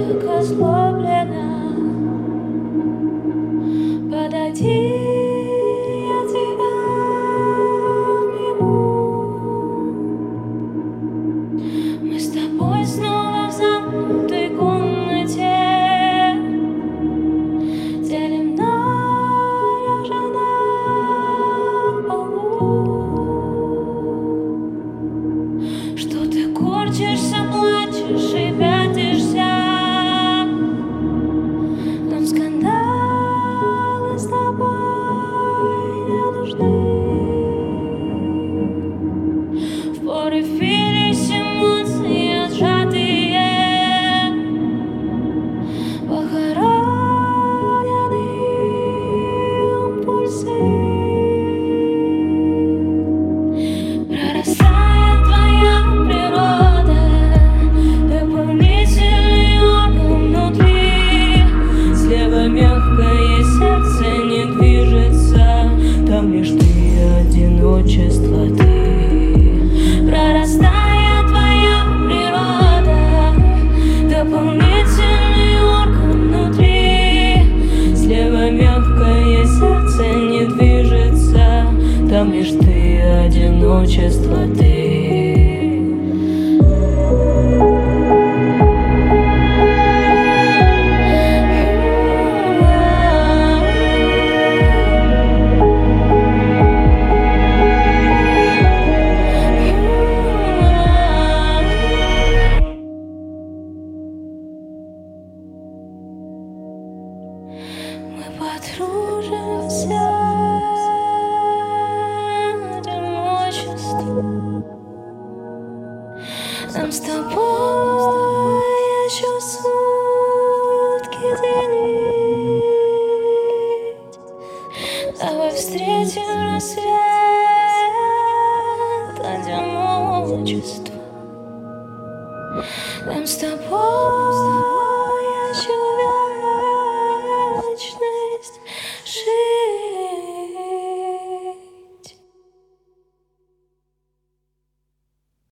так озлоблена. Подойди, я тебя обниму. Мы с тобой снова в замкнутой комнате, делим лежа на полу. Что ты корчишься, плачешь и пятишься? Нам скандалы с тобой не нужны. В порыве эмоции сжатые, похоронены импульсы. Прорастает твоя природа, дополнительный орган внутри. Слева мягкое сердце не движется, там лишь ты, одиночество ты. Прорастает твоя природа, дополнительный орган внутри. Слева мягкое сердце не движется, там лишь ты, одиночество ты. Мы подружимся, одиночество. Нам с тобой еще сутки делить. Давай встретим рассвет одиночества. Нам с тобой